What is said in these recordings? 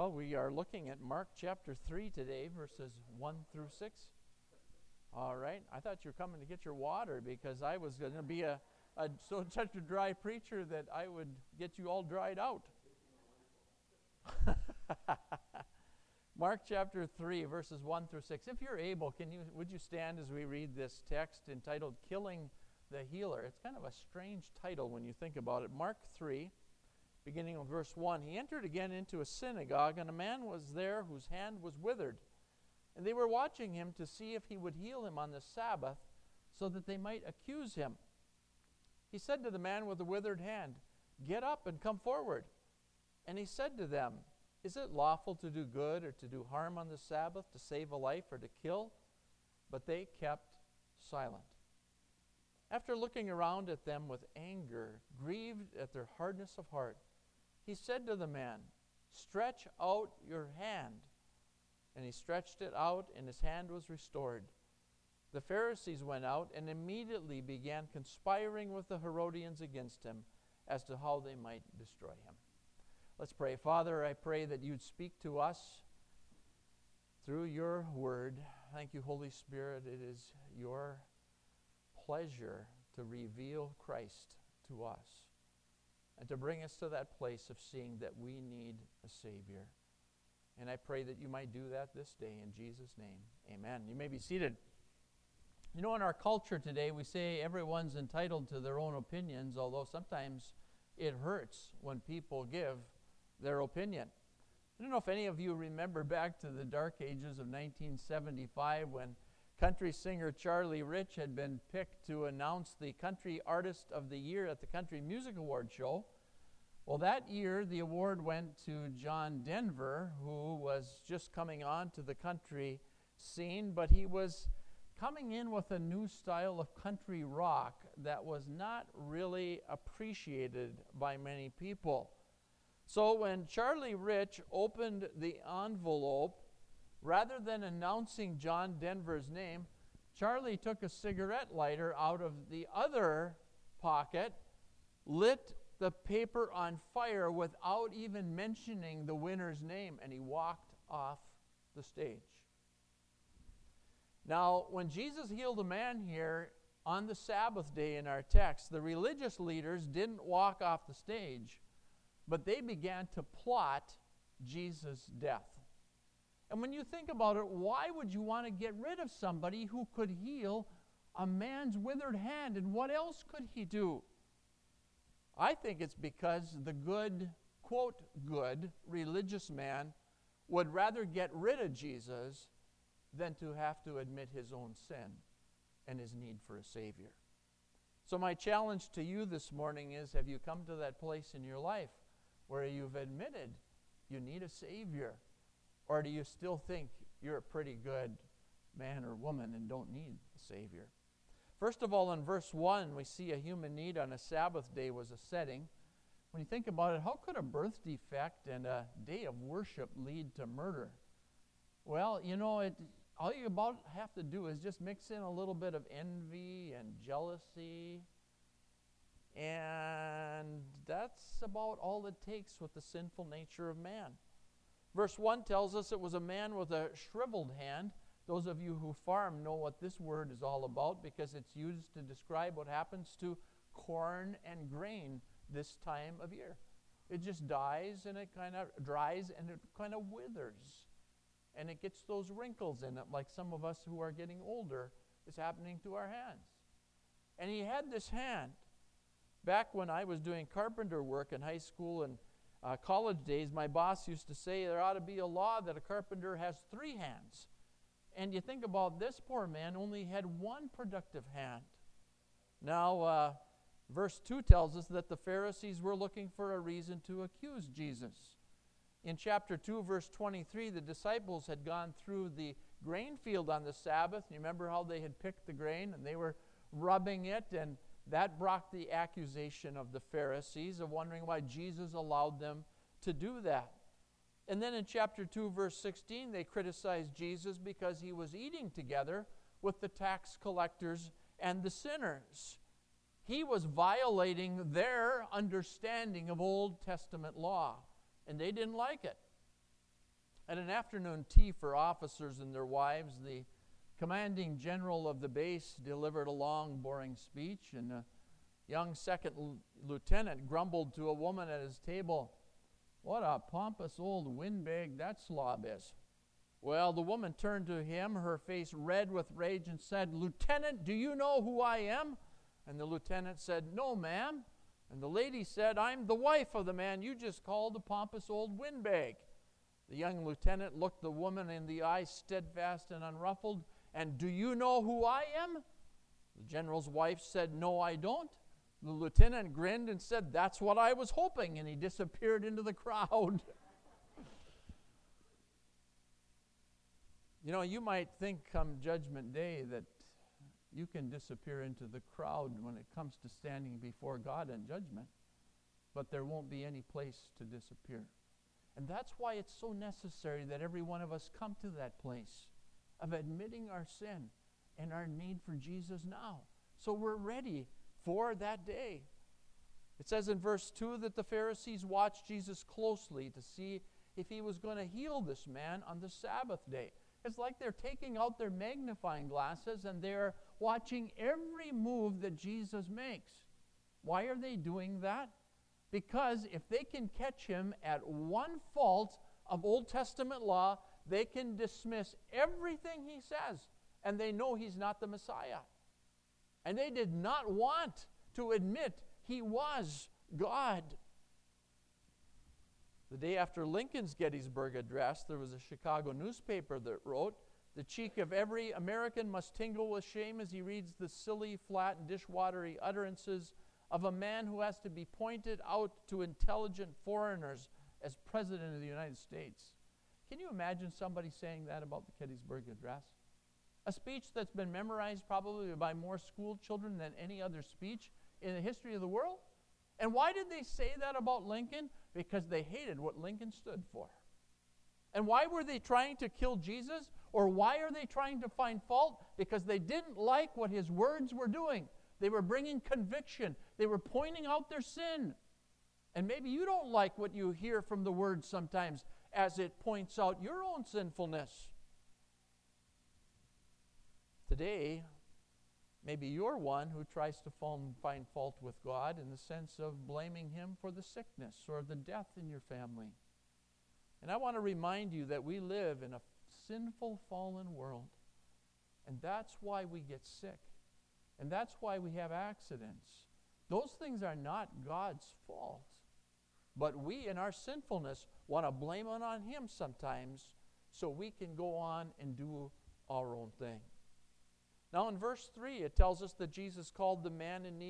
Well, we are looking at Mark chapter 3 today, verses 1 through 6. All right. I thought you were coming to get your water because I was going to be such a dry preacher that I would get you all dried out. Mark chapter 3, verses 1 through 6. If you're able, would you stand as we read this text entitled Killing the Healer? It's kind of a strange title when you think about it. Mark 3, beginning with verse 1. He entered again into a synagogue, and a man was there whose hand was withered. And they were watching him to see if he would heal him on the Sabbath, so that they might accuse him. He said to the man with the withered hand, "Get up and come forward." And he said to them, "Is it lawful to do good or to do harm on the Sabbath, to save a life or to kill?" But they kept silent. After looking around at them with anger, grieved at their hardness of heart, he said to the man, "Stretch out your hand." And he stretched it out, and his hand was restored. The Pharisees went out and immediately began conspiring with the Herodians against him as to how they might destroy him. Let's pray. Father, I pray that you'd speak to us through your word. Thank you, Holy Spirit. It is your pleasure to reveal Christ to us and to bring us to that place of seeing that we need a Savior. And I pray that you might do that this day in Jesus' name. Amen. You may be seated. You know, in our culture today, we say everyone's entitled to their own opinions, although sometimes it hurts when people give their opinion. I don't know if any of you remember back to the dark ages of 1975 when country singer Charlie Rich had been picked to announce the Country Artist of the Year at the Country Music Award show. Well, that year, the award went to John Denver, who was just coming on to the country scene, but he was coming in with a new style of country rock that was not really appreciated by many people. So when Charlie Rich opened the envelope, rather than announcing John Denver's name, Charlie took a cigarette lighter out of the other pocket, lit the paper on fire without even mentioning the winner's name, and he walked off the stage. Now, when Jesus healed a man here on the Sabbath day in our text, the religious leaders didn't walk off the stage, but they began to plot Jesus' death. And when you think about it, why would you want to get rid of somebody who could heal a man's withered hand? And what else could he do? I think it's because the good, quote, good religious man would rather get rid of Jesus than to have to admit his own sin and his need for a Savior. So my challenge to you this morning is, have you come to that place in your life where you've admitted you need a Savior? Or do you still think you're a pretty good man or woman and don't need a Savior? First of all, in verse 1, we see a human need on a Sabbath day was a setting. When you think about it, how could a birth defect and a day of worship lead to murder? Well, you know, all you about have to do is just mix in a little bit of envy and jealousy, and that's about all it takes with the sinful nature of man. Verse 1 tells us it was a man with a shriveled hand. Those of you who farm know what this word is all about because it's used to describe what happens to corn and grain this time of year. It just dies and it kind of dries and it kind of withers. And it gets those wrinkles in it, like some of us who are getting older is happening to our hands. And he had this hand. Back when I was doing carpenter work in high school and college days, my boss used to say there ought to be a law that a carpenter has 3 hands. And you think about this poor man only had one productive hand. Now, verse 2 tells us that the Pharisees were looking for a reason to accuse Jesus. In chapter 2, verse 23, the disciples had gone through the grain field on the Sabbath. You remember how they had picked the grain and they were rubbing it, and that brought the accusation of the Pharisees of wondering why Jesus allowed them to do that. And then in chapter 2, verse 16, they criticized Jesus because he was eating together with the tax collectors and the sinners. He was violating their understanding of Old Testament law, and they didn't like it. At an afternoon tea for officers and their wives, the commanding general of the base delivered a long, boring speech, and a young second lieutenant grumbled to a woman at his table, "What a pompous old windbag that slob is." Well, the woman turned to him, her face red with rage, and said, "Lieutenant, do you know who I am?" And the lieutenant said, "No, ma'am." And the lady said, "I'm the wife of the man you just called a pompous old windbag." The young lieutenant looked the woman in the eye, steadfast and unruffled. "And do you know who I am?" The general's wife said, "No, I don't." The lieutenant grinned and said, "That's what I was hoping," and he disappeared into the crowd. You know, you might think come Judgment Day that you can disappear into the crowd when it comes to standing before God in judgment, but there won't be any place to disappear. And that's why it's so necessary that every one of us come to that place of admitting our sin and our need for Jesus now, so we're ready for that day. It says in verse 2 that the Pharisees watched Jesus closely to see if he was going to heal this man on the Sabbath day. It's like they're taking out their magnifying glasses and they're watching every move that Jesus makes. Why are they doing that? Because if they can catch him at one fault of Old Testament law, they can dismiss everything he says, and they know he's not the Messiah. And they did not want to admit he was God. The day after Lincoln's Gettysburg Address, there was a Chicago newspaper that wrote, "The cheek of every American must tingle with shame as he reads the silly, flat, and dishwatery utterances of a man who has to be pointed out to intelligent foreigners as President of the United States." Can you imagine somebody saying that about the Gettysburg Address? A speech that's been memorized probably by more school children than any other speech in the history of the world? And why did they say that about Lincoln? Because they hated what Lincoln stood for. And why were they trying to kill Jesus? Or why are they trying to find fault? Because they didn't like what his words were doing. They were bringing conviction. They were pointing out their sin. And maybe you don't like what you hear from the word sometimes as it points out your own sinfulness. Today, maybe you're one who tries to find fault with God in the sense of blaming him for the sickness or the death in your family. And I want to remind you that we live in a sinful, fallen world. And that's why we get sick. And that's why we have accidents. Those things are not God's fault. But we, in our sinfulness, want to blame it on him sometimes so we can go on and do our own thing. Now in verse 3, it tells us that Jesus called the man in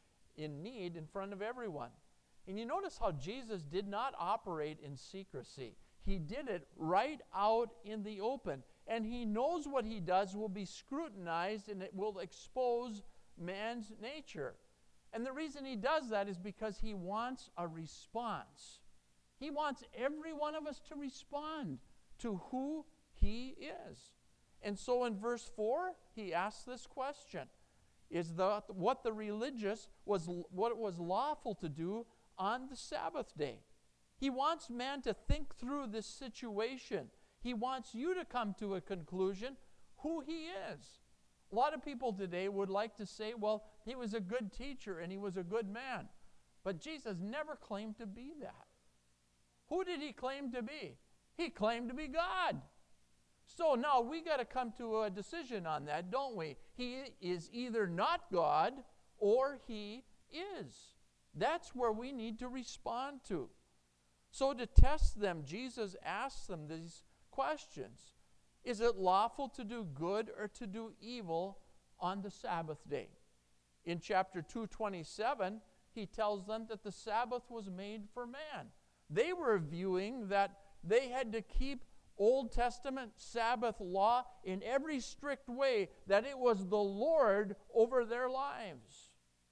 need in front of everyone. And you notice how Jesus did not operate in secrecy. He did it right out in the open. And he knows what he does will be scrutinized and it will expose man's nature. And the reason he does that is because he wants a response. He wants every one of us to respond to who he is. And so in verse 4, he asks this question. Is what the religious was what it was lawful to do on the Sabbath day? He wants man to think through this situation. He wants you to come to a conclusion who he is. A lot of people today would like to say, well, he was a good teacher and he was a good man. But Jesus never claimed to be that. Who did he claim to be? He claimed to be God. So now we got to come to a decision on that, don't we? He is either not God or he is. That's where we need to respond to. So to test them, Jesus asks them these questions. Is it lawful to do good or to do evil on the Sabbath day? In chapter 2:27, he tells them that the Sabbath was made for man. They were viewing that they had to keep Old Testament Sabbath law in every strict way, that it was the Lord over their lives.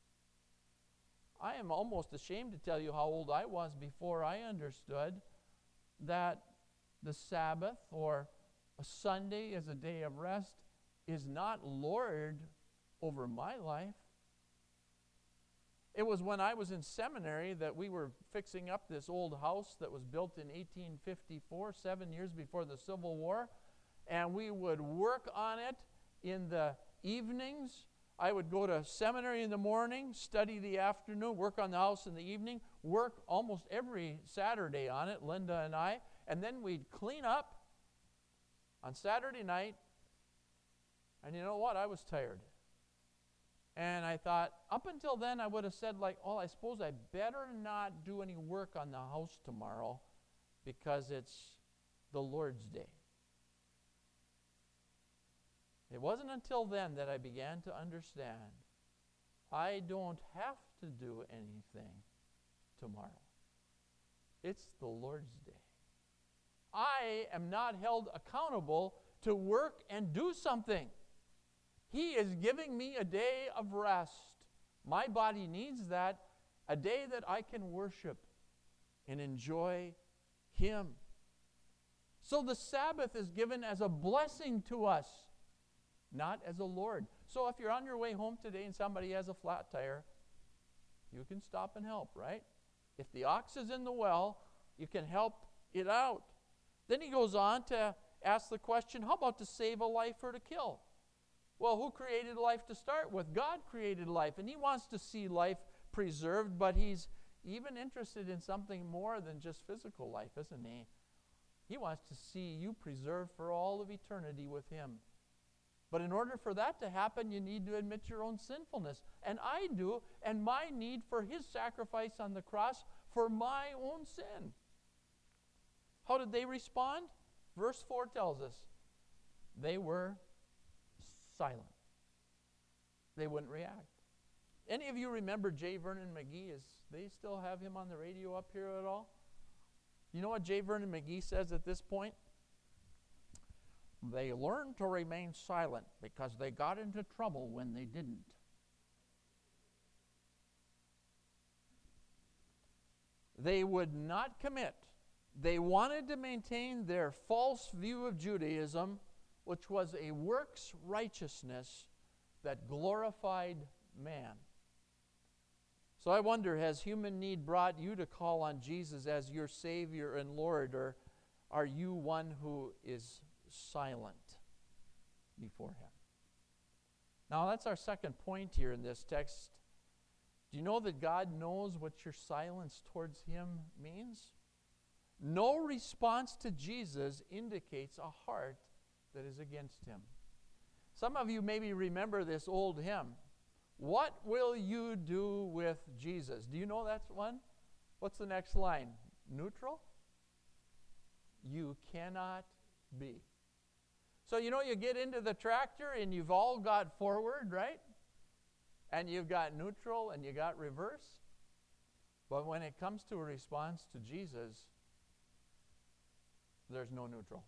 I am almost ashamed to tell you how old I was before I understood that the Sabbath or a Sunday as a day of rest is not Lord over my life. It was when I was in seminary that we were fixing up this old house that was built in 1854, 7 years before the Civil War. And we would work on it in the evenings. I would go to seminary in the morning, study the afternoon, work on the house in the evening, work almost every Saturday on it, Linda and I. And then we'd clean up on Saturday night. And you know what? I was tired. And I thought, up until then, I would have said, like, oh, I suppose I better not do any work on the house tomorrow because it's the Lord's Day. It wasn't until then that I began to understand I don't have to do anything tomorrow. It's the Lord's Day. I am not held accountable to work and do something. He is giving me a day of rest. My body needs that, a day that I can worship and enjoy Him. So the Sabbath is given as a blessing to us, not as a Lord. So if you're on your way home today and somebody has a flat tire, you can stop and help, right? If the ox is in the well, you can help it out. Then he goes on to ask the question, how about to save a life or to kill? Well, who created life to start with? God created life, and He wants to see life preserved, but He's even interested in something more than just physical life, isn't He? He wants to see you preserved for all of eternity with Him. But in order for that to happen, you need to admit your own sinfulness. And I do, and my need for His sacrifice on the cross for my own sin. How did they respond? Verse 4 tells us, they were silent. They wouldn't react. Any of you remember J. Vernon McGee? They still have him on the radio up here at all? You know what J. Vernon McGee says at this point? They learned to remain silent because they got into trouble when they didn't. They would not commit. They wanted to maintain their false view of Judaism, which was a works righteousness that glorified man. So I wonder, has human need brought you to call on Jesus as your Savior and Lord, or are you one who is silent before Him? Now that's our second point here in this text. Do you know that God knows what your silence towards Him means? No response to Jesus indicates a heart that is against Him. Some of you maybe remember this old hymn, What Will You Do with Jesus? Do you know that one? What's the next line? Neutral? You cannot be. So you know you get into the tractor and you've all got forward, right? And you've got neutral and you got reverse. But when it comes to a response to Jesus, there's no neutral.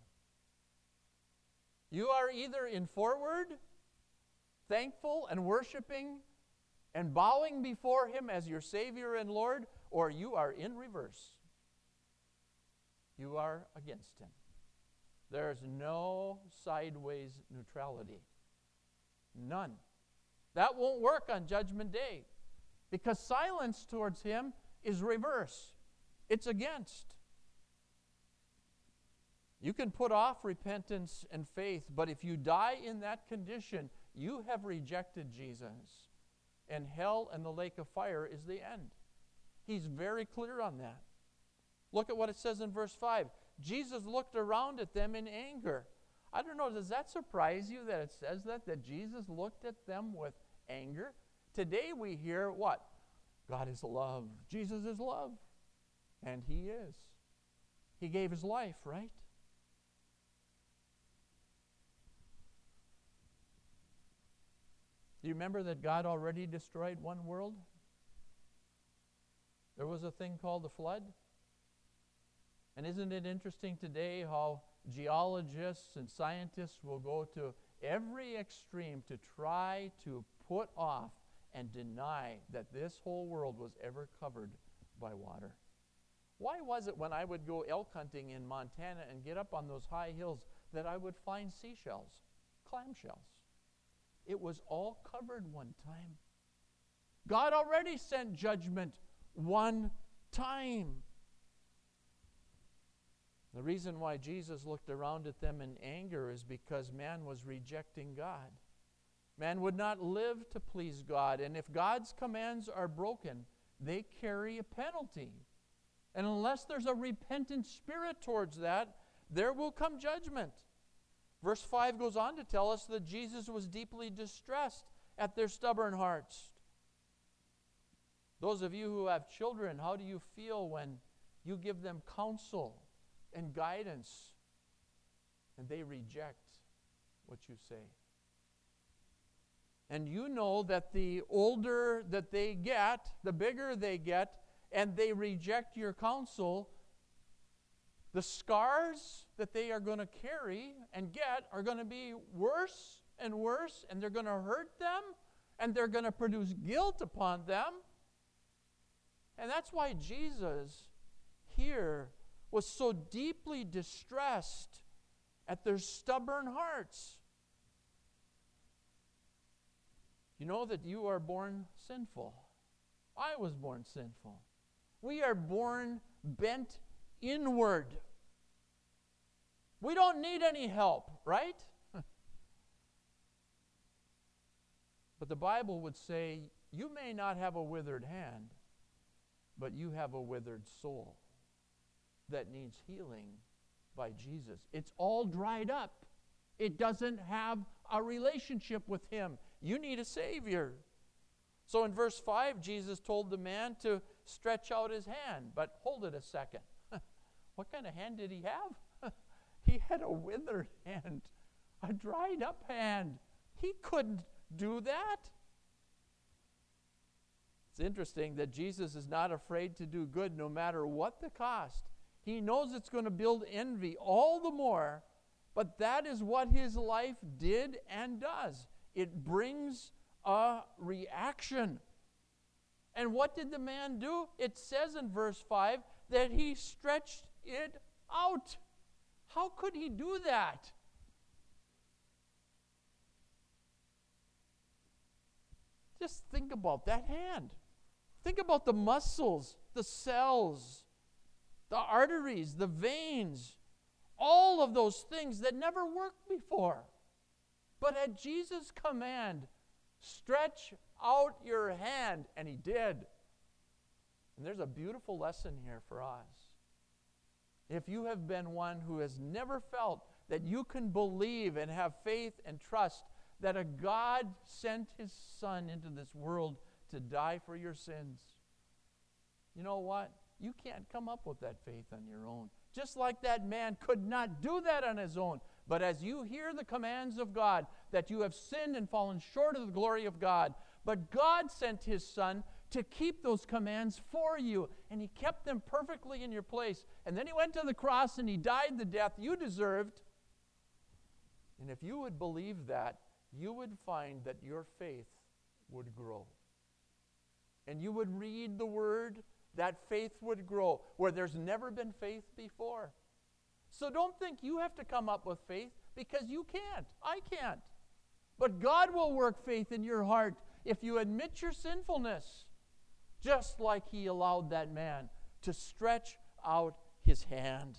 You are either in forward, thankful and worshiping and bowing before Him as your Savior and Lord, or you are in reverse. You are against Him. There's no sideways neutrality. None. That won't work on Judgment Day, because silence towards Him is reverse. It's against. You can put off repentance and faith, but if you die in that condition, you have rejected Jesus. And hell and the lake of fire is the end. He's very clear on that. Look at what it says in verse 5. Jesus looked around at them in anger. I don't know, does that surprise you that it says that Jesus looked at them with anger? Today we hear what? God is love. Jesus is love. And He is. He gave His life, right? Do you remember that God already destroyed one world? There was a thing called the flood. And isn't it interesting today how geologists and scientists will go to every extreme to try to put off and deny that this whole world was ever covered by water? Why was it when I would go elk hunting in Montana and get up on those high hills that I would find seashells, clam shells? It was all covered one time. God already sent judgment one time. The reason why Jesus looked around at them in anger is because man was rejecting God. Man would not live to please God, and if God's commands are broken, they carry a penalty. And unless there's a repentant spirit towards that, there will come judgment. Verse 5 goes on to tell us that Jesus was deeply distressed at their stubborn hearts. Those of you who have children, how do you feel when you give them counsel and guidance and they reject what you say? And you know that the older that they get, the bigger they get, and they reject your counsel, the scars that they are going to carry and get are going to be worse and worse, and they're going to hurt them, and they're going to produce guilt upon them. And that's why Jesus here was so deeply distressed at their stubborn hearts. You know that you are born sinful. I was born sinful. We are born bent inward. We don't need any help, right? But the Bible would say, you may not have a withered hand, but you have a withered soul that needs healing by Jesus. It's all dried up. It doesn't have a relationship with Him. You need a Savior. So in verse 5, Jesus told the man to stretch out his hand. But hold it a second. What kind of hand did he have? He had a withered hand, a dried up hand. He couldn't do that. It's interesting that Jesus is not afraid to do good no matter what the cost. He knows it's going to build envy all the more, but that is what His life did and does. It brings a reaction. And what did the man do? It says in verse 5 that he stretched it out. How could he do that? Just think about that hand. Think about the muscles, the cells, the arteries, the veins, all of those things that never worked before. But at Jesus' command, stretch out your hand, and he did. And there's a beautiful lesson here for us. If you have been one who has never felt that you can believe and have faith and trust that a God sent His Son into this world to die for your sins, you know what? You can't come up with that faith on your own. Just like that man could not do that on his own. But as you hear the commands of God, that you have sinned and fallen short of the glory of God, but God sent His Son to keep those commands for you, and He kept them perfectly in your place. And then He went to the cross and He died the death you deserved. And if you would believe that, you would find that your faith would grow. And you would read the Word, that faith would grow where there's never been faith before. So don't think you have to come up with faith, because you can't. I can't. But God will work faith in your heart if you admit your sinfulness, just like He allowed that man to stretch out his hand.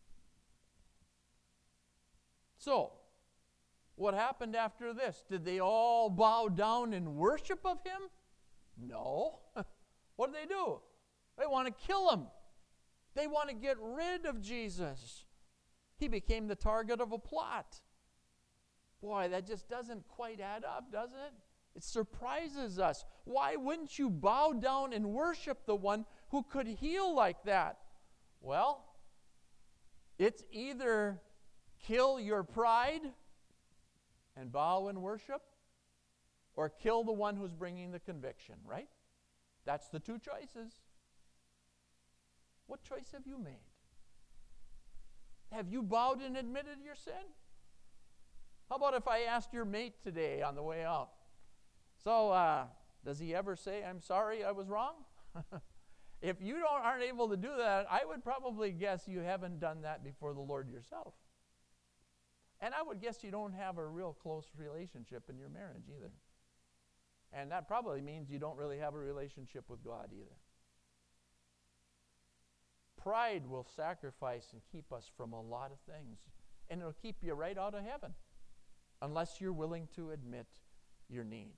So, what happened after this? Did they all bow down in worship of Him? No. What do? They want to kill Him. They want to get rid of Jesus. He became the target of a plot. Boy, that just doesn't quite add up, does it? It surprises us. Why wouldn't you bow down and worship the one who could heal like that? Well, it's either kill your pride and bow and worship, or kill the one who's bringing the conviction, right? That's the two choices. What choice have you made? Have you bowed and admitted your sin? How about if I asked your mate today on the way out, so does he ever say, I'm sorry, I was wrong? If you aren't able to do that, I would probably guess you haven't done that before the Lord yourself. And I would guess you don't have a real close relationship in your marriage either. And that probably means you don't really have a relationship with God either. Pride will sacrifice and keep us from a lot of things. And it'll keep you right out of heaven unless you're willing to admit your need.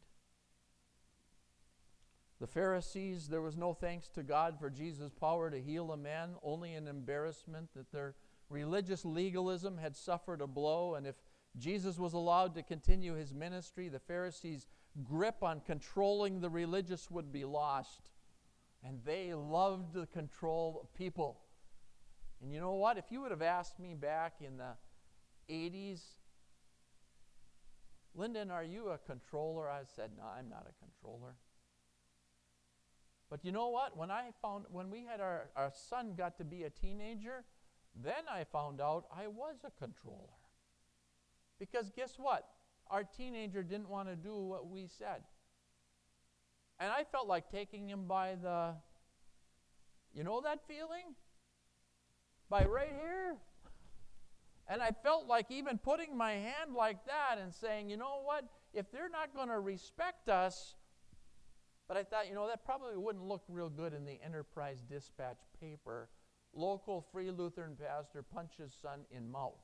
The Pharisees, there was no thanks to God for Jesus' power to heal a man, only an embarrassment that their religious legalism had suffered a blow. And if Jesus was allowed to continue his ministry, the Pharisees' grip on controlling the religious would be lost. And they loved the control of people. And you know what? If you would have asked me back in the 80s, Lyndon, are you a controller? I said, no, I'm not a controller. But you know what? When we had our son got to be a teenager, then I found out I was a controller. Because guess what? Our teenager didn't want to do what we said. And I felt like taking him by the, you know that feeling? By right here. And I felt like even putting my hand like that and saying, you know what? If they're not going to respect us, but I thought, you know, that probably wouldn't look real good in the Enterprise Dispatch paper. Local Free Lutheran pastor punches son in mouth.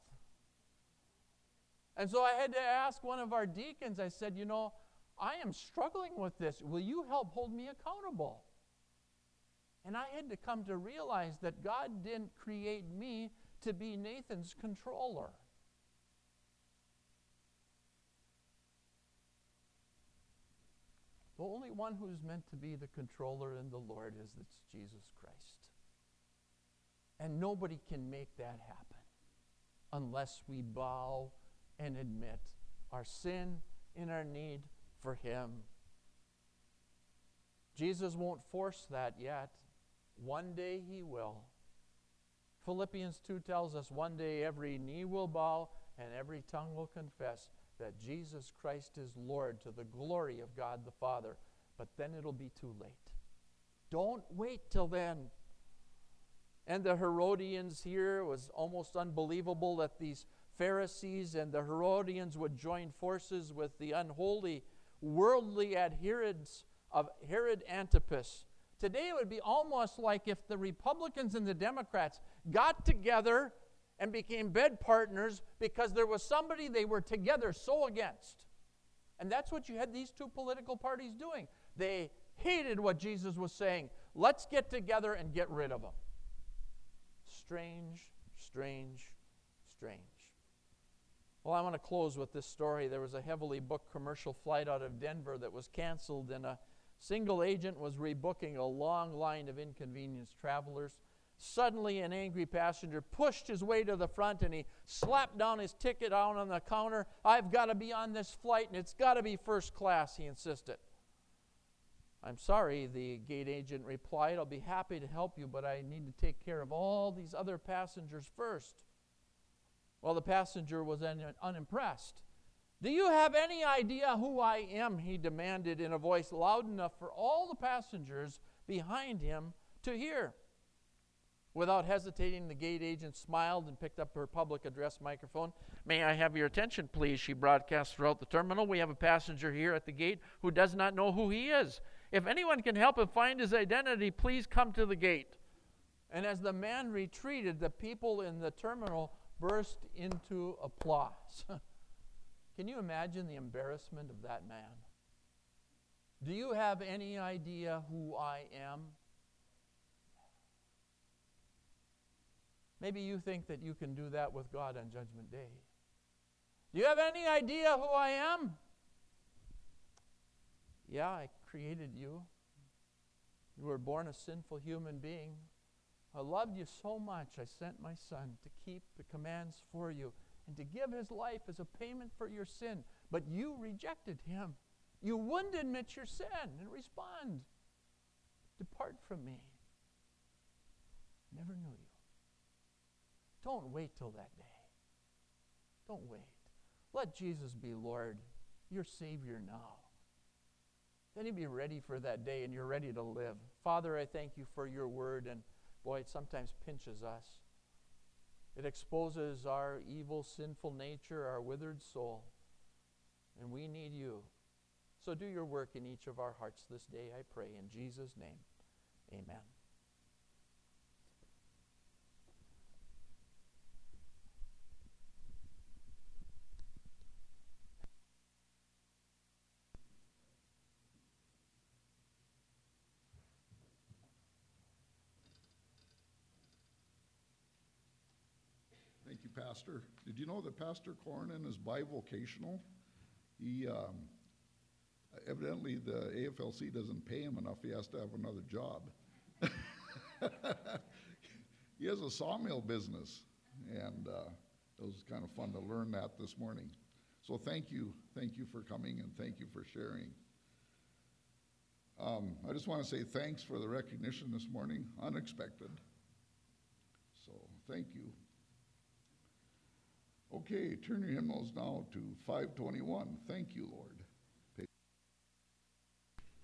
And so I had to ask one of our deacons, I said, you know, I am struggling with this. Will you help hold me accountable? And I had to come to realize that God didn't create me to be Nathan's controller. The only one who's meant to be the controller in the Lord is Jesus Christ. And nobody can make that happen unless we bow and admit our sin and our need for him. Jesus won't force that yet. One day he will. Philippians 2 tells us one day every knee will bow and every tongue will confess that Jesus Christ is Lord to the glory of God the Father. But then it'll be too late. Don't wait till then. And the Herodians here, it was almost unbelievable that these Pharisees and the Herodians would join forces with the unholy, worldly adherents of Herod Antipas. Today it would be almost like if the Republicans and the Democrats got together and became bed partners because there was somebody they were together so against. And that's what you had these two political parties doing. They hated what Jesus was saying. Let's get together and get rid of him. Strange, strange, strange. Well, I want to close with this story. There was a heavily booked commercial flight out of Denver that was canceled, and a single agent was rebooking a long line of inconvenienced travelers. Suddenly, an angry passenger pushed his way to the front, and he slapped down his ticket out on the counter. I've got to be on this flight, and it's got to be first class, he insisted. I'm sorry, the gate agent replied. I'll be happy to help you, but I need to take care of all these other passengers first. Well, the passenger was unimpressed. Do you have any idea who I am? He demanded in a voice loud enough for all the passengers behind him to hear. Without hesitating, the gate agent smiled and picked up her public address microphone. May I have your attention, please? She broadcast throughout the terminal. We have a passenger here at the gate who does not know who he is. If anyone can help him find his identity, please come to the gate. And as the man retreated, the people in the terminal burst into applause. Can you imagine the embarrassment of that man? Do you have any idea who I am? Maybe you think that you can do that with God on Judgment Day. Do you have any idea who I am? Yeah, I created you. You were born a sinful human being. I loved you so much, I sent my son to keep the commands for you and to give his life as a payment for your sin. But you rejected him. You wouldn't admit your sin and respond. Depart from me. Never knew you. Don't wait till that day. Don't wait. Let Jesus be Lord, your Savior now. Then you'll be ready for that day and you're ready to live. Father, I thank you for your word, and boy, it sometimes pinches us. It exposes our evil, sinful nature, our withered soul. And we need you. So do your work in each of our hearts this day, I pray, in Jesus' name. Amen. Thank you, Pastor. Did you know that Pastor Cornyn is bivocational? He, evidently the AFLC doesn't pay him enough. He has to have another job. He has a sawmill business, and it was kind of fun to learn that this morning. So thank you for coming, and thank you for sharing. I just want to say thanks for the recognition this morning, unexpected. So thank you. Okay, turn your hymnals now to 521. Thank you, Lord.